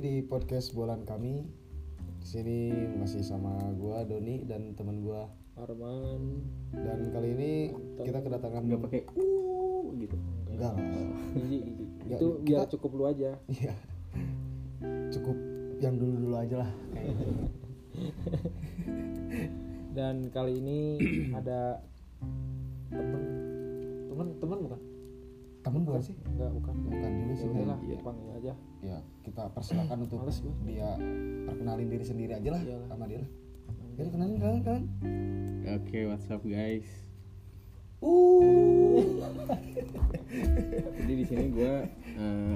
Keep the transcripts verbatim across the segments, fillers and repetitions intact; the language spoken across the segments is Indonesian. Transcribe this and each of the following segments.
di podcast bolan kami. Di sini masih sama gua Doni dan teman gua Arman. Dan kali ini Mantap. Kita kedatangan nggak pakai uh gitu. Enggak lah. Iji, iji. Itu biar kita, cukup lu aja. Iya. Cukup yang dulu-dulu aja lah. Dan kali ini ada temen temen temen bukan? Temen bukan sih? Enggak, bukan. Bukan juga sih. Ya udahlah, iya. panggil aja. Ya, kita persilakan untuk dia perkenalin diri sendiri aja lah. Iyalah. Sama dia lah. Jadi kenalin kalian kan? Oke, okay, what's up guys? Uh. Jadi di sini gue uh,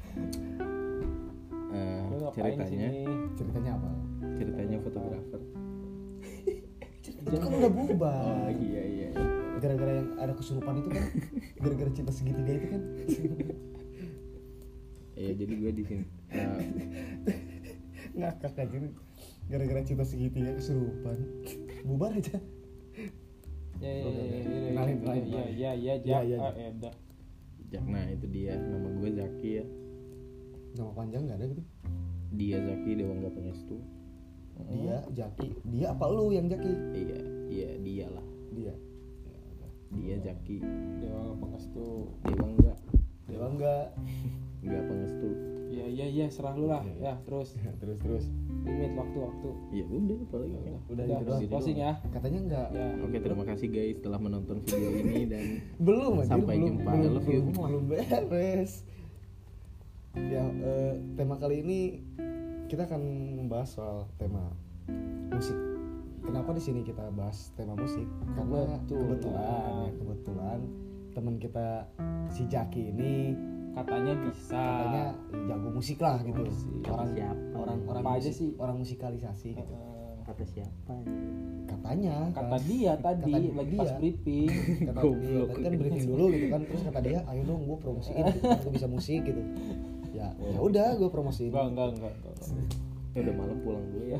uh, ceritanya, ceritanya apa? Ceritanya fotografer. Itu kan udah berubah. Oh iya iya. Gara-gara yang ada kesurupan itu kan, gara-gara cinta segitiga itu kan. Iya, jadi gue di sini. Uh, Ngakak aja nih. Gara-gara cinta segitiga kesurupan. Bubar aja. Ya ya ya. Kenalin kenalin. Ya ya ya ya. Ah, Eda. Nah, itu dia. Nama gue Zaki ya. Nama panjang enggak ada gitu? Dia Zaki Dewangga Pangestu. Dia Zaki. Dia apa lu yang Zaki? Iya, iya dia lah. Dia. Dia Zaki. Dewangga Pangestu. Dewangga. Dewangga. Enggak Pangestu. Ya ya ya, serah lu lah. Ya, ya terus. terus terus. Limit waktu-waktu. Ya udah, apalagi udah, kan. udah, udah, udah closing ya. Katanya enggak. Ya. Oke, terima kasih guys telah menonton video ini dan belum aja. Sampai belum, jumpa. Belum, I love you. belum, belum beres. Ya, eh, tema kali ini kita akan membahas soal tema musik. Kenapa di sini kita bahas tema musik? Karena Betul. kebetulan ya, kebetulan teman kita si Zaki ini katanya bisa. Katanya jago musik lah gitu. Musik. Orang Siapa? orang orang Apa aja musik, sih? orang musikalisasi gitu. Uh, kata siapa? Katanya kata kan, dia tadi kata lagi dia. pas briefing. Kata dia tadi kan briefing dulu gitu kan, terus kata dia ayo dong gue promosiin gitu, gue bisa musik gitu. Ya, ya udah gue promosiin. Enggak, enggak, enggak, enggak. Ya udah malam pulang dulu ya.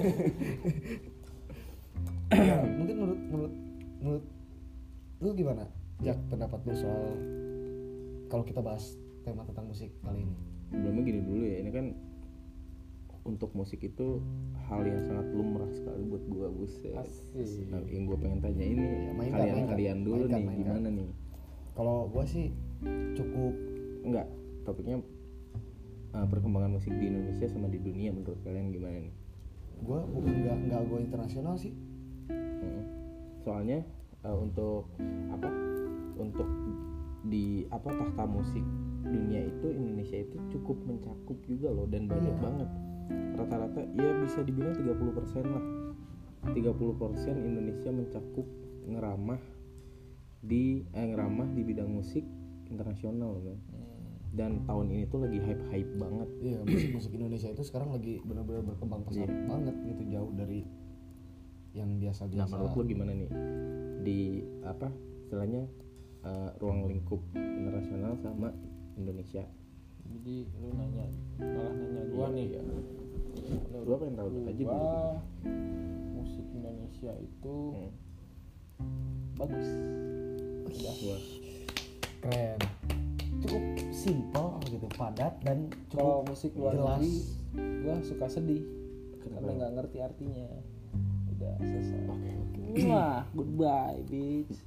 Ya, mungkin menurut menurut menurut lu gimana? Jak, pendapat lu soal kalau kita bahas tema tentang musik kali ini? Sebelumnya gini dulu ya, ini kan untuk musik itu hal yang sangat lumrah sekali buat gua, buset. Nah, yang gua pengen tanya ini Ya, mainkan, kalian mainkan. kalian dulu Mainkan, nih mainkan. gimana nih? Kalau gua sih cukup Enggak, topiknya uh, perkembangan musik di Indonesia sama di dunia menurut kalian gimana nih? gua bukan nggak nggak gua internasional sih. Hmm. Soalnya uh, untuk apa? Untuk di apa tahta musik dunia itu Indonesia itu cukup mencakup juga loh dan banyak Iya. banget. Rata-rata ya bisa dibilang tiga puluh persen lah. tiga puluh persen Indonesia mencakup ngeramah di eh, ngeramah di bidang musik internasional kan. Dan tahun ini tuh lagi hype-hype banget. Iya, musik musik Indonesia itu sekarang lagi benar-benar berkembang pesat Iya. banget gitu, jauh dari yang biasa-biasa. Nah, menurut lu gimana nih di apa istilahnya uh, ruang lingkup internasional sama Indonesia? Jadi lu nanya, malah nanya gua Iya, nih. iya. Menurut Gua pengen tahu aja gua, dulu. musik Indonesia itu Hmm. bagus. Udah gua. Keren. Cukup simpel gitu, padat dan Kalau cukup musik luar jelas. negeri, gua suka sedih Kenapa? karena nggak ngerti artinya. Udah selesai. Oke, oke. Wah, goodbye, bitch.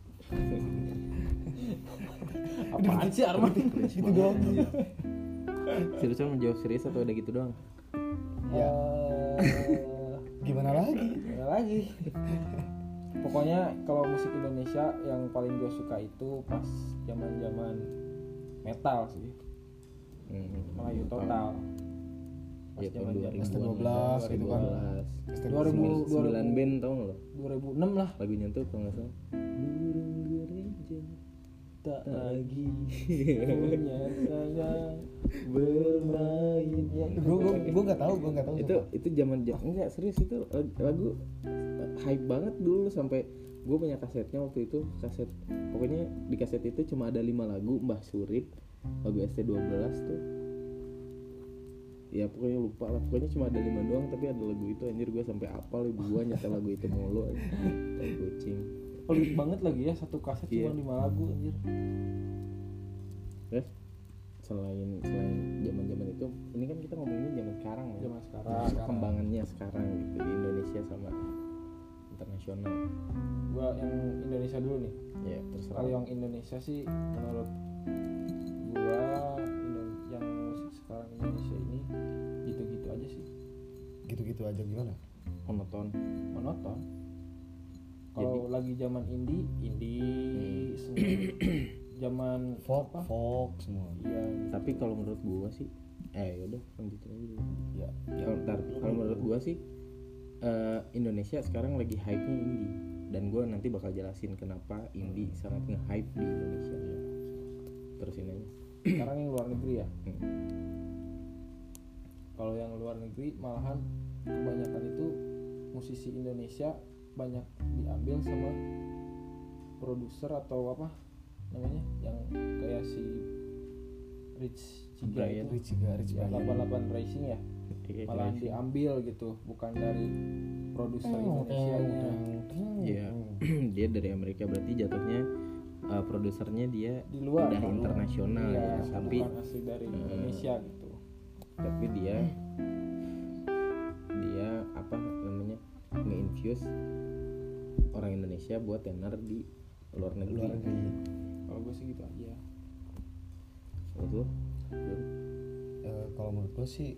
Apaan sih Arman? Gitu doang. Seriusan menjawab serius atau udah gitu doang? Ya. Eh, Gimana lagi? Gimana lagi? Pokoknya kalau musik Indonesia yang paling gue suka itu pas zaman-zaman metal sih, Hmm, Melayu total. Pas Ya, tahun zaman-zaman S T dua belas gitu kan. dua ribu sembilan band tau nggak lo? dua ribu enam lah. Lagunya tuh kalau nggak salah. Burung gereja Tak lagi punya sayang bermain. Ya, Gue gue gue nggak tahu, gue nggak tahu. itu itu zaman ja- enggak serius itu lagu hype banget dulu sampai gue punya kasetnya waktu itu, kaset pokoknya di kaset itu cuma ada lima lagu Mbah Surip, lagu S T dua belas tuh ya pokoknya lupa lah, pokoknya cuma ada lima doang tapi ada lagu itu, anjir gue sampai apal, ibu gue nyetel lagu itu mulu aja. Tai kucing. pelit banget lagi ya, satu kaset Iya. cuma lima lagu anjir. Terus selain selain zaman-zaman itu ini kan kita ngomonginnya zaman sekarang ya. Zaman sekarang. Perkembangannya sekarang gitu di Indonesia sama internasional. Gua yang Indonesia dulu nih. Ya terserah. Kalau yang Indonesia sih menurut gua Indo- yang musik sekarang Indonesia ini gitu-gitu aja sih, Gitu-gitu aja gimana? monoton. monoton. Kalau lagi zaman indie, indie Hmm. semua. Zaman Folk, apa? folk semua. Iya, Tapi kalau menurut gua sih, eh yaudah lanjutin aja dulu. Ya, Kalau ntar, kalau menurut gua sih eh, Indonesia sekarang lagi hype-nya indie dan gua nanti bakal jelasin kenapa indie sangat nge-hype di Indonesia. Terusin aja. sekarang yang luar negeri ya. Hmm. Kalau yang luar negeri malahan kebanyakan itu musisi Indonesia banyak diambil sama produser atau apa namanya yang kayak si Rich Ciga Brian, itu, Rich Ciga, Rich ya, Brian. delapan puluh delapan Racing ya, Iya, malahan iya. diambil gitu, bukan dari produser Indonesia-nya. Iya. Dia dari Amerika berarti jatuhnya uh, produsernya dia Di luar udah kan? internasional Iya, ya, tapi bukan asli dari eh, Indonesia gitu. tapi dia dia apa namanya nge-infuse orang Indonesia buat tenar di luar negeri. Luar negeri. Kalau gue sih gitu aja. Menurut lo? Jun? Eh, kalau menurut gue sih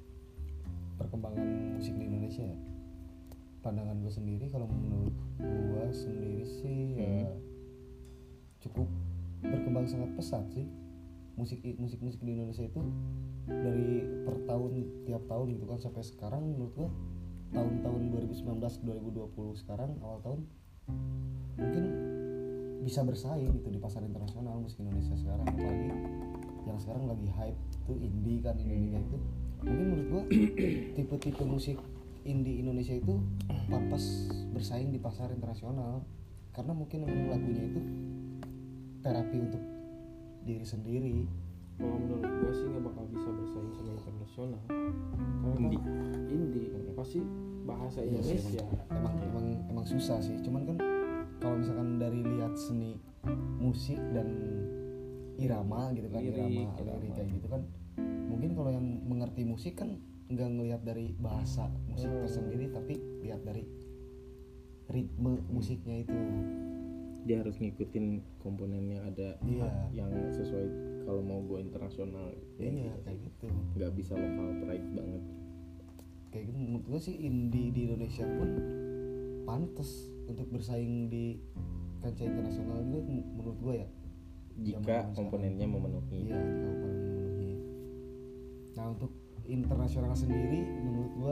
perkembangan musik di Indonesia ya, pandangan gue sendiri kalau menurut gue sendiri sih ya Hmm. cukup berkembang sangat pesat sih musik musik musik di Indonesia itu dari per tahun tiap tahun gitu kan sampai sekarang. Menurut gue tahun-tahun dua ribu sembilan belas dua ribu dua puluh sekarang awal tahun mungkin bisa bersaing gitu di pasar internasional musik Indonesia sekarang, apalagi yang sekarang lagi hype tuh indie kan indie kayak gitu. Mungkin menurut gua tipe-tipe musik indie Indonesia itu pantas bersaing di pasar internasional karena mungkin memang lagunya itu terapi untuk diri sendiri. Kalau menurut gue sih nggak bakal bisa bersaing sama internasional karena Indie. kan indie pasti bahasa Iya sih, Indonesia. emang emang emang susah sih, cuman kan kalau misalkan dari lihat seni musik dan irama gitu kan, Lirik, irama irama. lirik kayak gitu kan, mungkin kalau yang mengerti musik kan nggak ngelihat dari bahasa musik Hmm. tersendiri tapi lihat dari ritme musiknya itu. Dia harus ngikutin komponen yang ada Iya. yang sesuai kalau mau go internasional. Iya kayak gitu. Nggak bisa lokal pride banget. Kayak gitu menurut gue sih indie di Indonesia pun pantas untuk bersaing di kancah internasional juga m- menurut gue ya. Jika Zaman komponennya memenuhi. Iya, jika komponen memenuhi. Nah untuk internasional sendiri menurut gua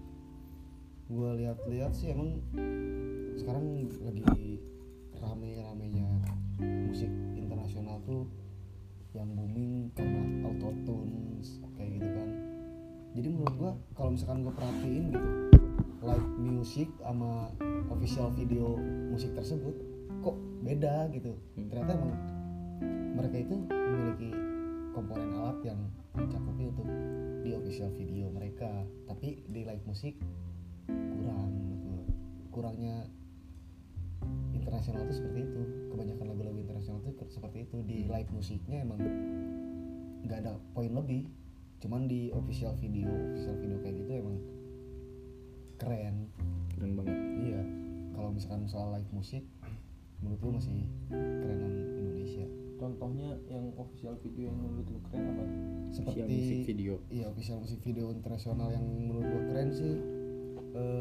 gua lihat-lihat sih emang sekarang lagi rame-ramenya musik internasional tuh yang booming karena autotune kayak gitu kan. Jadi menurut gua kalau misalkan gua perhatiin gitu live music sama official video musik tersebut kok beda gitu. Hmm. Ternyata emang mereka itu memiliki komponen alat yang mencakupi untuk di official video mereka, tapi di live musik kurang gitu. Kurangnya internasional itu seperti itu. Kebanyakan lagu-lagu internasional itu seperti itu. Di live musiknya emang nggak ada poin lebih, cuman di official video official video kayak gitu emang keren. Keren banget. Iya, kalau misalkan soal live musik menurut lu masih kerenan Indonesia. Contohnya yang official video yang menurut lu keren apa? Seperti Official music video. Iya, official musik video internasional yang menurut gua keren sih eh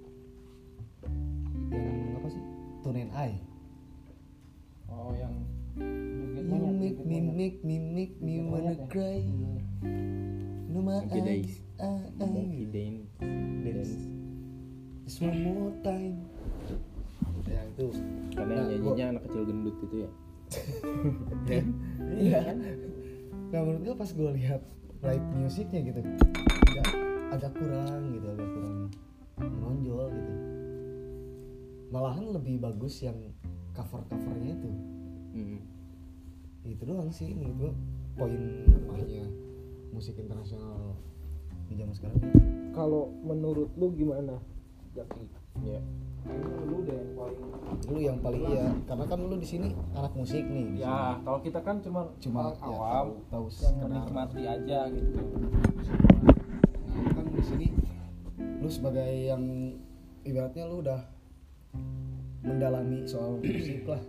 yang apa sih? Tune and I. Oh yang joget You monyet, make joget me monyet. make me make me Joget wanna monyet ya? cry. Iya. No my Monkey Days. eyes, ah, ah, Monkey Dance. Dance. Just one more time. Ya itu. Karena Nah, yang nyanyinya anak kecil gendut itu ya. Iya. Nah menurut gue pas gue lihat live musiknya gitu, agak agak kurang gitu, agak kurang menonjol gitu. Malahan lebih bagus yang cover-covernya itu. Hmm. Itu doang sih menurut gue poin lemahnya musik internasional di zaman sekarang. Kalau menurut lu gimana, Jaki? Ya. Kayaknya lu udah yang paling lu yang paling iya karena kan lu di sini anak musik nih di Ya, kalau kita kan cuma Cuma, orang ya, awam tahu- tahu yang sekedar. menikmati aja gitu. Nah, kan di sini lu sebagai yang ibaratnya lu udah mendalami soal musik lah.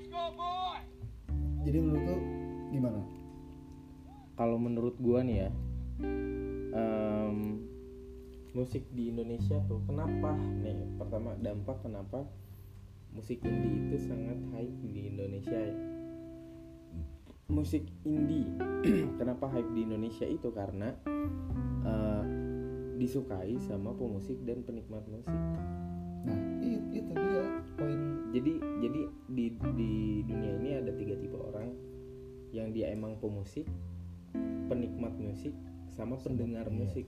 Jadi menurut lu gimana? Kalau menurut gua nih ya, em, musik di Indonesia tuh kenapa nih? Pertama dampak kenapa musik indie itu sangat hype di Indonesia ya. Musik indie kenapa hype di Indonesia itu karena eh, disukai sama pemusik dan penikmat musik. Nah, itu, itu dia poin. Jadi jadi di di dunia ini ada tiga tipe orang, yang dia emang pemusik, penikmat musik, sama pendengar iya. musik.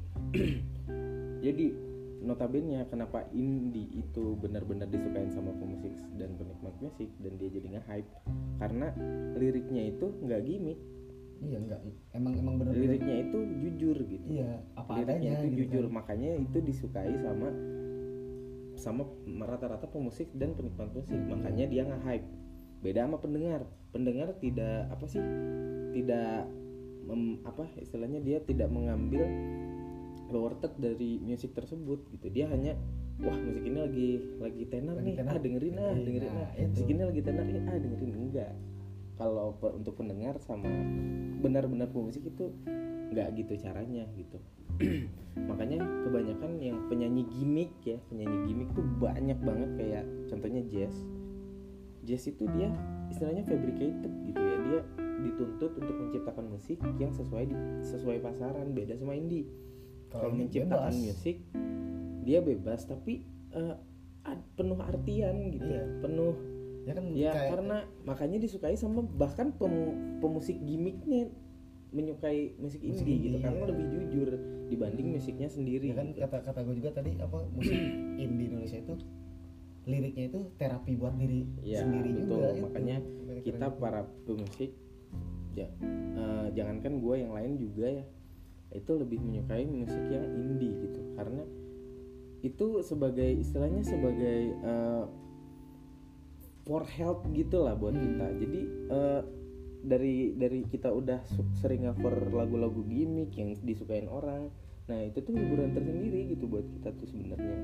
Jadi notabene kenapa indie itu benar-benar disukain sama pemusik dan penikmat musik dan dia jadi nge-hype karena liriknya itu nggak gimmick, Iya enggak, emang emang benar. liriknya itu jujur gitu. Iya, apa Liriknya adanya itu gitu jujur, kan. makanya itu disukai sama sama rata-rata pemusik dan penikmat musik, makanya dia nge-hype. Beda sama pendengar. Pendengar tidak apa sih? Tidak mem, apa istilahnya dia tidak mengambil lower third dari musik tersebut gitu. Dia hanya wah musik ini lagi lagi tenar Lagi nih, tenar. ah dengerin ah, Iya, dengerin nah, ah. itu. Musik ini lagi tenar nih, ah dengerin enggak. Kalau pe- untuk pendengar sama benar-benar pemusik itu nggak gitu caranya gitu. Makanya kebanyakan yang penyanyi gimmick ya, penyanyi gimmick tuh banyak banget, kayak contohnya jazz. Jazz itu dia istilahnya fabricated gitu ya, dia dituntut untuk menciptakan musik yang sesuai di, sesuai pasaran, beda sama indie. Kalau ini menciptakan bebas. musik dia bebas tapi eh, ad- penuh artian gitu, Iya. penuh Ya kan ya kayak karena makanya disukai sama bahkan pem- pemusik gimmicknya menyukai musik Musik indie indie, gitu karena iya. lebih jujur dibanding musiknya sendiri ya kan gitu. kata-kata gue juga tadi apa musik indie Indonesia itu liriknya itu terapi buat diri Ya, sendiri betul. juga itu. Makanya Keren kita itu. para pemusik ya, eh, jangankan gue, yang lain juga ya itu lebih menyukai musik yang indie gitu karena itu sebagai istilahnya sebagai eh, for help gitu lah buat Hmm. kita. Jadi eh, dari dari kita udah su- sering cover lagu-lagu gimmick yang disukain orang, nah itu tuh hiburan tersendiri gitu buat kita tuh sebenarnya.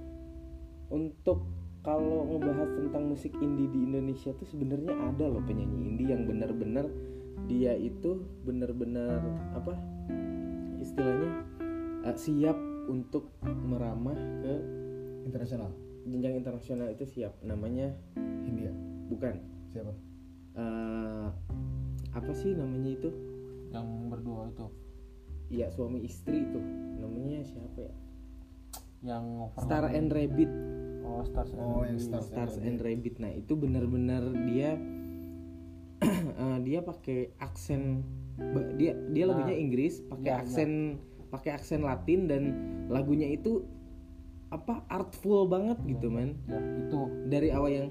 Untuk kalau ngebahas tentang musik indie di Indonesia tuh sebenarnya ada loh penyanyi indie yang benar-benar dia itu benar-benar apa istilahnya uh, siap untuk meramah ke internasional jenjang internasional, itu siap. Namanya India bukan siapa? uh, apa sih namanya itu, Yang berdua itu ya suami istri itu namanya siapa ya, yang Star and Rabbit. Oh, Stars and Oh, yang Rabbit. Stars Stars and Rabbit. Nah itu benar-benar dia uh, dia pakai aksen ba- dia dia Nah, lagunya Inggris pakai iya, aksen pakai aksen Latin dan lagunya itu apa artful banget gitu man, Ya, itu dari awal yang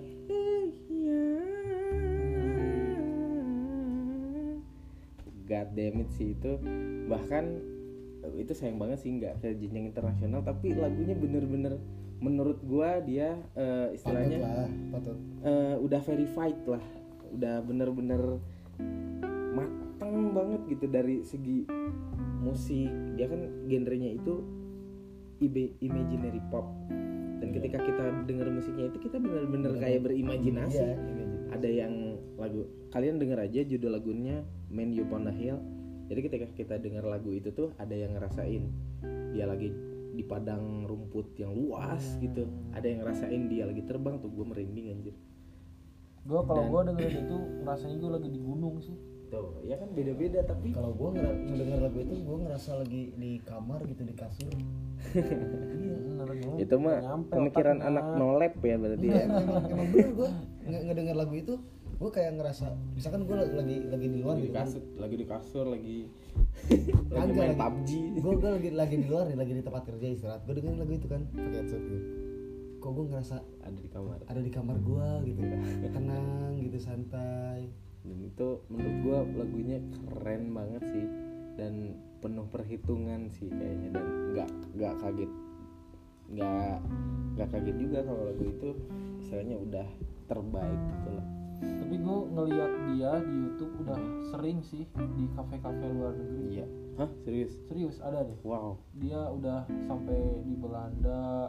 God damn it sih itu, bahkan itu sayang banget sih nggak ke jenjang internasional, tapi lagunya bener-bener menurut gua dia eh, istilahnya Patut lah, patut. eh, udah verified lah, udah bener-bener mateng banget gitu dari segi musik. Dia kan genrenya itu ibe- imaginary pop, dan ketika kita dengar musiknya itu kita bener-bener kayak berimajinasi. Iya, imagine. Ada yang lagu, kalian denger aja judul lagunya Man You Upon the Hill. Jadi ketika kita dengar lagu itu tuh ada yang ngerasain dia lagi di padang rumput yang luas gitu, ada yang ngerasain dia lagi terbang, tuh gue merinding anjir. gue kalau Dan- gue dengerin itu rasanya gue lagi di gunung sih. Tuh ya kan beda-beda, tapi Kalau gue ngedenger lagu itu gue ngerasa lagi di kamar gitu, di kasur. Iya. Bener, gua itu mah nyampe pemikiran otaknya. anak nolep ya berarti Iya, ya. emang, emang bener gue ngedenger lagu itu gue kayak ngerasa misalkan gue lagi lagi di luar Lagi di gitu kan. kasur, lagi di kasur, lagi lagi Kagak, main lagi- P U B G. gue gue lagi lagi di luar nih, lagi di tempat kerja istirahat, gue dengerin lagu itu kan pakai headset gitu. Kok gue ngerasa Ada di kamar. ada di kamar gue gitu, tenang gitu, santai. Dan itu menurut gua lagunya keren banget sih dan penuh perhitungan sih kayaknya, dan nggak nggak kaget nggak nggak kaget juga kalau lagu itu istilahnya udah terbaik gitu lah. Tapi gue ngeliat dia di YouTube udah sering sih di kafe-kafe luar negeri. Iya. Hah, serius? Serius ada deh. Wow. Dia udah sampai di Belanda.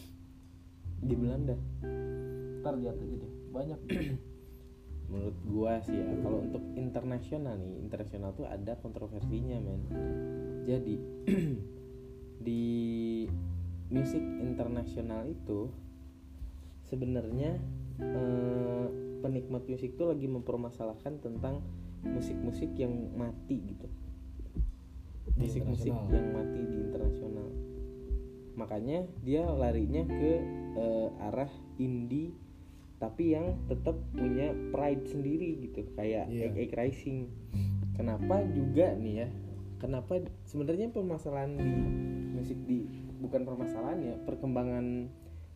Di Belanda. Ntar lihat aja deh. Banyak. Menurut gua sih ya, kalau untuk internasional nih, internasional tuh ada kontroversinya, men. Jadi di musik internasional itu sebenarnya eh, penikmat musik tuh lagi mempermasalahkan tentang musik-musik yang mati gitu. Di Musik-musik internasional. yang mati di internasional. Makanya dia larinya ke eh, arah indie tapi yang tetap punya pride sendiri gitu, kayak Iya. Egg Egg Rising. Kenapa juga nih ya? Kenapa sebenarnya permasalahan di musik di bukan permasalahan ya, perkembangan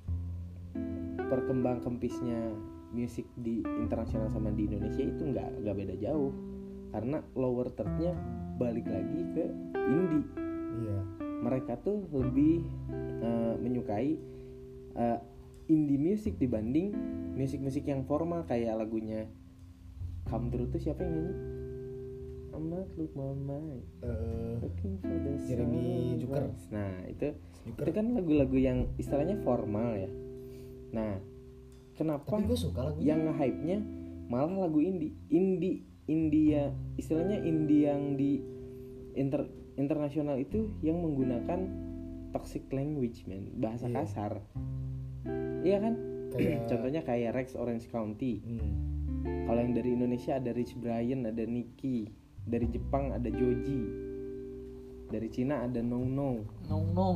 perkembang kempisnya musik di internasional sama di Indonesia itu nggak nggak beda jauh, karena lower third-nya balik lagi ke indie. Iya. Mereka tuh lebih uh, menyukai uh, indie music dibanding musik-musik yang formal kayak lagunya Come True tuh siapa yang nyanyi? I'm not look my mind, Eh, looking for the Jeremy sunrise. Zucker. Nah itu Zucker. itu kan lagu-lagu yang istilahnya formal ya. Nah kenapa Tapi gue suka lagunya. yang nge-hype-nya malah lagu indie indie India, istilahnya indie yang di inter, internasional itu yang menggunakan toxic language, man, bahasa Iya. kasar. Iya kan? Kayak- Contohnya kayak Rex Orange County. Hmm. Kalau yang dari Indonesia ada Rich Brian, ada Nicky. Dari Jepang ada Joji. Dari Cina ada Nong Nong. Nong nong.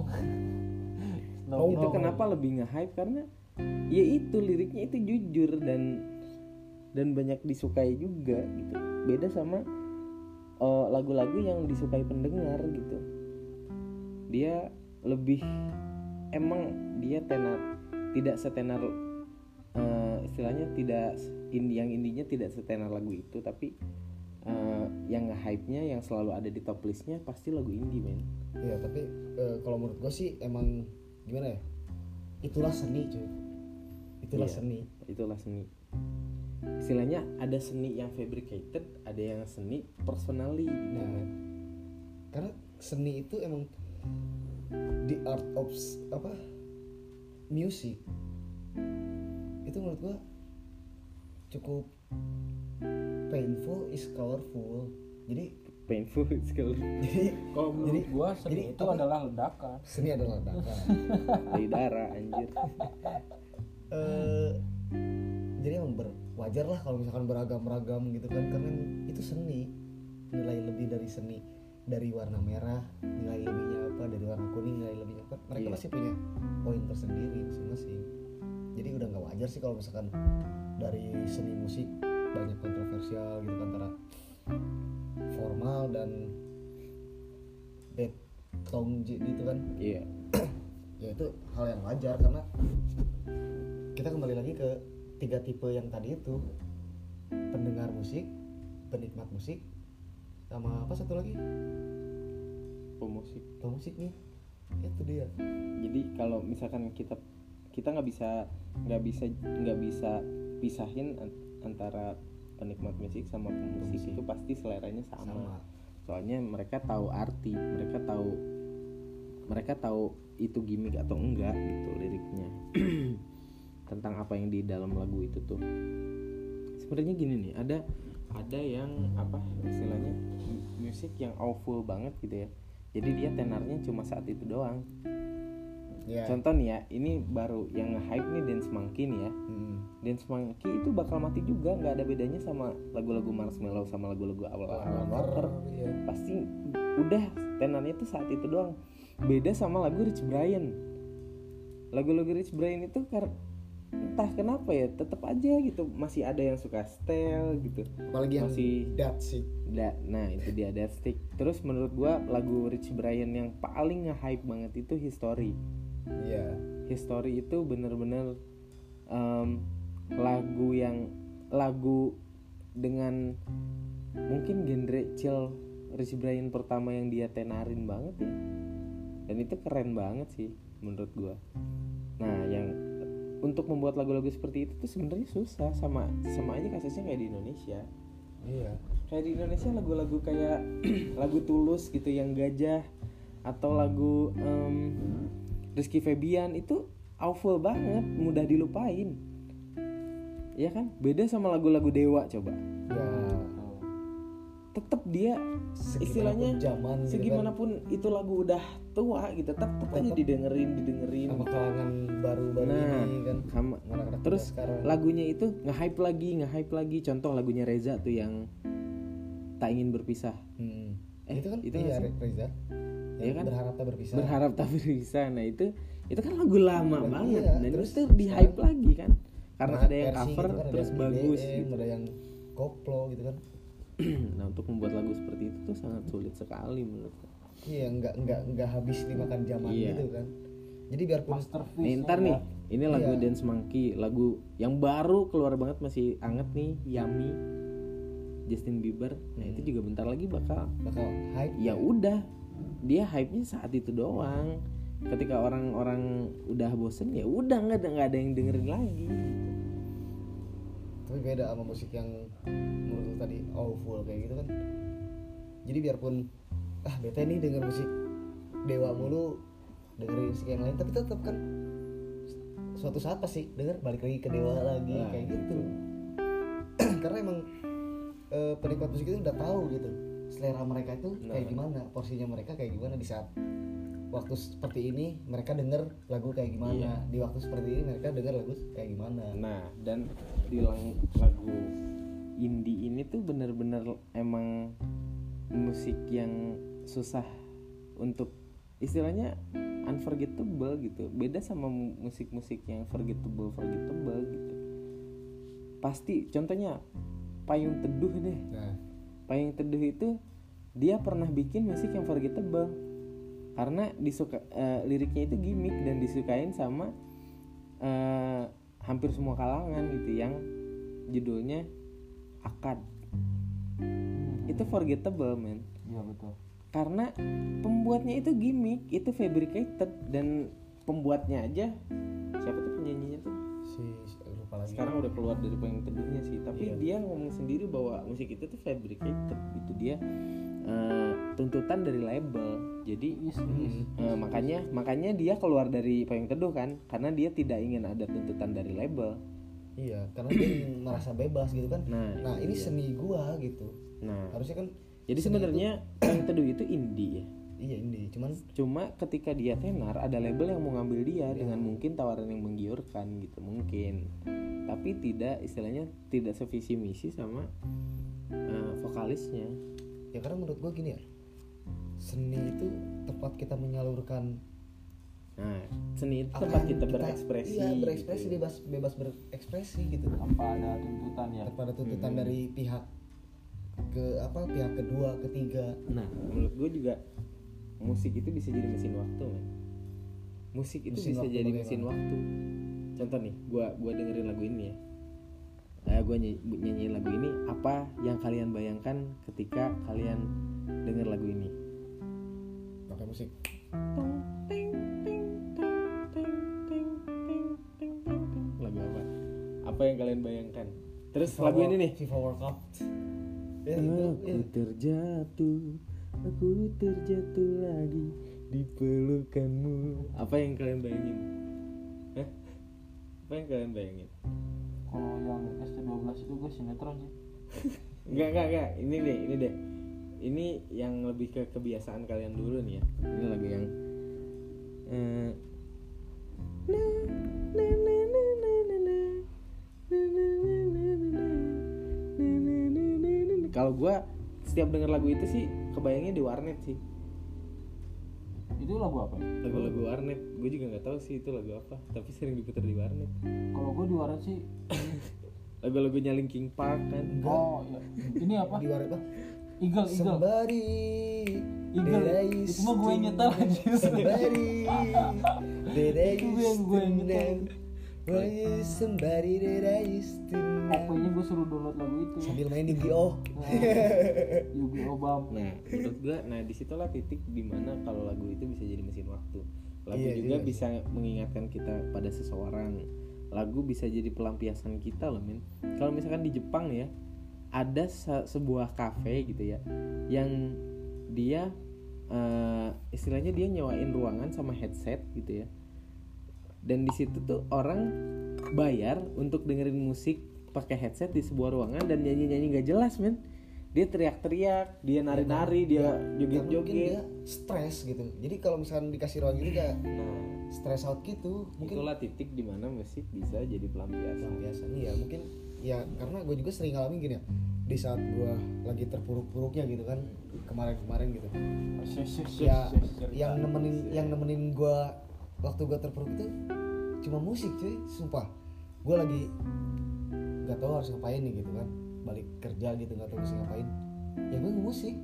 Oh, Itu no. kenapa lebih nge-hype karena ya itu liriknya itu jujur dan dan banyak disukai juga gitu. Beda sama uh, lagu-lagu yang disukai pendengar gitu. Dia lebih emang dia tenar tidak setenar uh, istilahnya tidak indie, yang indinya tidak setenar lagu itu, tapi uh, yang nge-hype-nya yang selalu ada di top listnya pasti lagu indie, men. Iya, tapi eh, kalau menurut gue sih emang gimana ya? Itulah seni, cuy. Itulah Iya, seni. Itulah seni. Istilahnya ada seni yang fabricated, ada yang seni personally gitu, Nah, men. karena seni itu emang the art of s- apa? Music. Itu menurut gua cukup painful is colorful. Jadi Painful sekali. jadi Kalau menurut Jadi- gua seni jadi itu apa? adalah ledakan. seni adalah ledakan. Dari darah anjir. Eh, jadi emang ber, wajar lah kalau misalkan beragam-ragam gitu kan, karena itu seni, nilai lebih dari seni, dari warna merah nilai lebihnya apa, dari warna kuning nilai lebihnya apa, mereka Iya. pasti punya poin tersendiri masing-masing. Jadi udah nggak wajar sih kalau misalkan dari seni musik banyak kontroversial gitu kan, antara formal dan bad tone gitu kan. Iya. Ya itu hal yang wajar, karena kita kembali lagi ke tiga tipe yang tadi itu: pendengar musik, penikmat musik, sama apa satu lagi, Pemusik. pemusik nih. Itu dia. Jadi kalau misalkan kita kita nggak bisa nggak bisa nggak bisa pisahin an- antara penikmat musik sama pemusik, Pemusik. itu pasti seleranya sama. Sama. Soalnya mereka tahu arti, mereka tahu mereka tahu itu gimmick atau enggak gitu liriknya. Tentang apa yang di dalam lagu itu tuh. Sebenarnya gini nih, ada ada yang apa istilahnya musik yang awful banget gitu ya. Jadi dia tenarnya cuma saat itu doang. Ya. Contoh nih ya, ini baru yang nge-hype nih Dance Monkey nih ya. Hmm. Dance Monkey itu bakal mati juga, nggak ada bedanya sama lagu-lagu Marshmello sama lagu-lagu awal Alan Walker. Iya. Pasti udah tenarnya tuh saat itu doang. Beda sama lagu Rich Brian. Lagu-lagu Rich Brian itu karena entah kenapa ya tetap aja gitu masih ada yang suka style gitu. Apalagi yang Masih- that sih. Da- nah itu dia Death Stick. Terus menurut gua lagu Rich Brian yang paling nge-hype banget itu History. Iya. History itu bener-bener em, lagu yang lagu dengan mungkin genre chill Rich Brian pertama yang dia tenarin banget ya. Dan itu keren banget sih. menurut gua. Nah, yang untuk membuat lagu-lagu seperti itu tuh sebenarnya susah, sama sama aja kasusnya kayak di Indonesia. Iya. Kayak di Indonesia lagu-lagu kayak lagu Tulus gitu yang Gajah atau lagu um, Rizky Febian itu awful banget, mudah dilupain. Ya kan? Beda sama lagu-lagu Dewa coba. Ya. Tetap dia istilahnya zaman gitu segimanapun kan. itu lagu udah tua gitu, tetap aja didengerin didengerin Sama kalangan baru-baru nah, ini kan. sama. Anak-anak Terus sekarang. lagunya itu nge-hype lagi, nge-hype lagi. Contoh lagunya Reza tuh yang Tak Ingin Berpisah. Hmm. Eh, itu kan itu iya, nggak sih? Reza. Yang Iya kan? Berharap tak berpisah. Berharap tak berpisah. Nah itu itu kan lagu lama Dan banget iya, dan terus itu di hype sekarang lagi kan karena Nah, ada yang versi cover gitu kan, ada terus yang bagus B D M, gitu. ada yang koplo gitu kan. Nah untuk membuat lagu seperti itu tuh sangat sulit sekali menurutku. Iya, nggak nggak nggak habis dimakan zaman Iya. gitu kan. Jadi biarpun Masterpiece. Nih ntar nih ini lagu Iya. Dance Monkey, lagu yang baru keluar banget masih anget nih, Yummy, Justin Bieber. Nah itu juga bentar lagi bakal bakal hype. ya udah dia hype-nya saat itu doang. Ketika orang-orang udah bosen ya udah nggak ada nggak ada yang dengerin lagi. Tapi beda sama musik yang menurut lu tadi awful kayak gitu kan. Jadi biarpun ah bete nih denger musik Dewa mulu, dengerin musik yang lain, tapi tetap kan suatu saat pasti denger balik lagi ke Dewa lagi Nah, kayak gitu. Karena emang eh, penikmat musik itu udah tahu gitu selera mereka itu kayak Nah. gimana, porsinya mereka kayak gimana di saat waktu seperti ini mereka denger lagu kayak gimana, Iya. di waktu seperti ini mereka denger lagu kayak gimana. Nah dan di lang- lagu indie ini tuh bener-bener emang musik yang susah untuk istilahnya unforgettable gitu. Beda sama mu- musik-musik yang forgettable forgettable gitu. Pasti contohnya Payung Teduh deh. Nah, Payung Teduh itu dia pernah bikin musik yang forgettable karena disuka eh, liriknya itu gimmick dan disukain sama eh, hampir semua kalangan gitu, yang judulnya Akad. Itu forgettable men, Iya betul. karena pembuatnya itu gimmick, itu fabricated, dan pembuatnya aja siapa tuh penyanyinya tuh si lupa lagi. sekarang udah keluar dari Payung Teduhnya sih, tapi Iya. dia ngomong sendiri bahwa musik itu tuh fabricated gitu, dia eh, tuntutan dari label. Jadi Yes, Hmm. yes. eh, makanya makanya dia keluar dari Payung Teduh kan, karena dia tidak ingin ada tuntutan dari label. Iya, karena dia ingin merasa bebas gitu kan. Nah, Nah, ini iya. seni gua gitu. Nah, Harusnya kan jadi seni sebenarnya Payung Teduh itu indie ya. itu- iya ini, cuman Cuma ketika dia tenar, ada label yang mau ngambil dia Iya. dengan mungkin tawaran yang menggiurkan gitu mungkin. Tapi tidak, istilahnya tidak sevisi misi sama eh, vokalisnya. ya karena menurut gua gini ya. Seni itu tempat kita menyalurkan Nah, seni itu apa tempat yang kita berekspresi. Iya, berekspresi gitu. bebas bebas berekspresi gitu. Tanpa ada tuntutan ya. Tanpa ada tuntutan Hmm. dari pihak ke apa pihak kedua, ketiga. Nah, menurut gue juga musik itu bisa jadi mesin waktu, men. Musik itu Mesin bisa waktu jadi bagaimana? mesin waktu. Contoh nih, gua gua dengerin lagu ini ya. Eh, gua nyanyi, nyanyiin lagu ini, apa yang kalian bayangkan ketika kalian denger lagu ini? Pakai musik. Tong, ting, ting, ting, ting, ting, ting, ting, ting, ting. Lagu apa? Apa yang kalian bayangkan? Terus FIFA lagu ini World- nih. FIFA World Cup. Ya, itu, Aku ya. terjatuh, aku terjatuh lagi di pelukanmu. Apa yang kalian bayangin? Hah? Apa yang kalian bayangin? Kalau yang S T dua belas itu gue sinetron sih. Enggak, enggak, enggak. Ini deh, ini deh. Ini yang lebih ke kebiasaan kalian dulu nih ya. Ini lagu yang eh, na, na, na, na, na, na, na, na, na, na, na, na, na, na, na, na, na, na. Kalau gue setiap denger lagu itu sih kebayangnya di warnet sih. Itu lagu apa ya? Lagu-lagu warnet, gue juga nggak tahu sih itu lagu apa, tapi sering diputar di warnet. Kalau gue di warnet sih. Lagu-lagunya Linkin Park kan. Oh iya. Ini apa? Di waret apa? Eagle, Eagle. Somebody Eagle. that I Itu used mah gue yang to- nyetel anjir. Somebody that I Itu gue yang- used gue yang to nyetel. know. Why is somebody that I used to know. Pokoknya gue suruh download lagu itu. Sambil main di Yu-Gi-Oh. Yugi Obam. Nah, menurut gue, nah disitulah titik dimana kalau lagu itu bisa jadi mesin waktu. Lagu Iya juga juga bisa mengingatkan kita pada seseorang. Lagu bisa jadi pelampiasan kita loh men. Kalau misalkan di Jepang ya, ada se- sebuah kafe gitu ya, yang dia uh, istilahnya dia nyewain ruangan sama headset gitu ya. Dan di situ tuh orang bayar untuk dengerin musik pakai headset di sebuah ruangan dan nyanyi-nyanyi nggak jelas men. Dia teriak-teriak, dia nari-nari, dia Ya, karena mungkin joget-joget. dia stres gitu. Jadi kalau misalkan dikasih ruang gitu kayak Nah, stress out gitu, mungkin itulah titik di mana musik bisa jadi pelampiasan. biasa nih ya, mungkin ya karena gue juga sering ngalamin gini ya, di saat gue lagi terpuruk-puruknya gitu kan kemarin-kemarin gitu ya, yang nemenin yang nemenin gue waktu gue terpuruk itu cuma musik cuy, sumpah. Gue lagi nggak tahu harus ngapain nih gitu kan, balik kerja gitu nggak tahu harus ngapain, ya gue musik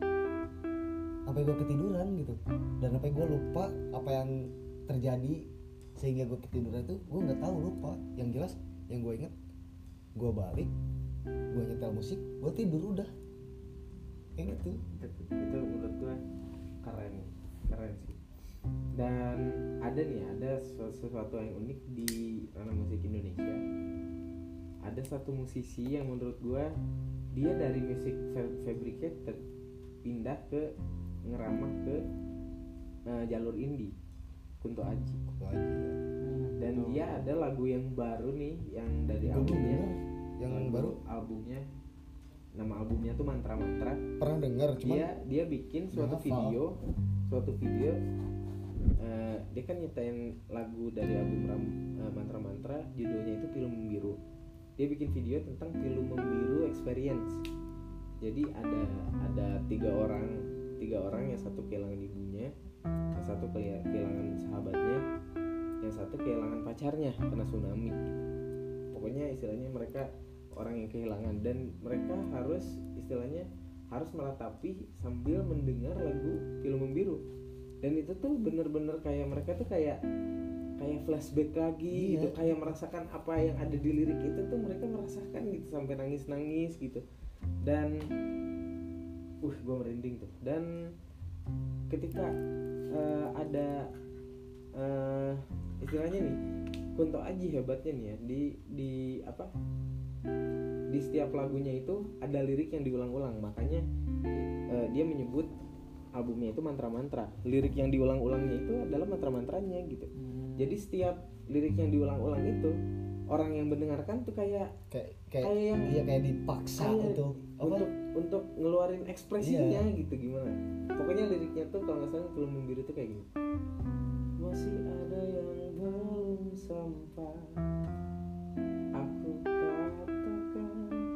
sampai gue ketiduran gitu, dan sampai gue lupa apa yang terjadi sehingga gue ketiduran itu gue nggak tahu, lupa. Yang jelas yang gue inget, gue balik, gue nyetel musik, gue tidur udah kayak gitu. itu, itu menurut gue keren keren sih. Dan ada nih ada sesuatu yang unik di ranah musik Indonesia. Ada satu musisi yang menurut gue dia dari musik fabricated pindah ke ngeramah ke uh, jalur indie, Kunto Aji. Kunto Aji ya. Dan Betul. dia ada lagu yang baru nih yang dari Gue albumnya denger yang lagu baru albumnya nama albumnya tuh Mantra Mantra. pernah denger, cuman dia dia bikin suatu hafal. video suatu video uh, dia kan nyetain lagu dari album Ram, uh, Mantra Mantra, judulnya itu Pilu Membiru. Dia bikin video tentang Pilu Membiru experience. Jadi ada ada tiga orang tiga orang yang satu kehilangan ibunya, yang satu kehilangan sahabatnya, yang satu kehilangan pacarnya kena tsunami. Pokoknya istilahnya mereka orang yang kehilangan, dan mereka harus istilahnya harus meratapi sambil mendengar lagu Pilu Membiru. Dan itu tuh bener-bener kayak mereka tuh kayak kayak flashback lagi Iya. gitu, kayak merasakan apa yang ada di lirik itu tuh mereka merasakan gitu sampai nangis-nangis gitu. Dan uh gue merinding tuh. Dan ketika uh, ada uh, istilahnya nih Kunto Aji hebatnya nih ya, di di apa di setiap lagunya itu ada lirik yang diulang-ulang. Makanya uh, dia menyebut albumnya itu mantra-mantra. Lirik yang diulang-ulangnya itu adalah mantra-mantranya gitu. Jadi setiap lirik yang diulang-ulang itu orang yang mendengarkan tuh kayak kayak kayak, kayak yang iya kayak dipaksa kayak untuk apa untuk untuk ngeluarin ekspresinya Iya. gitu gimana. Pokoknya liriknya tuh kalau nggak salah Pilu Membiru tuh kayak gini. Masih ada yang belum sampai aku katakan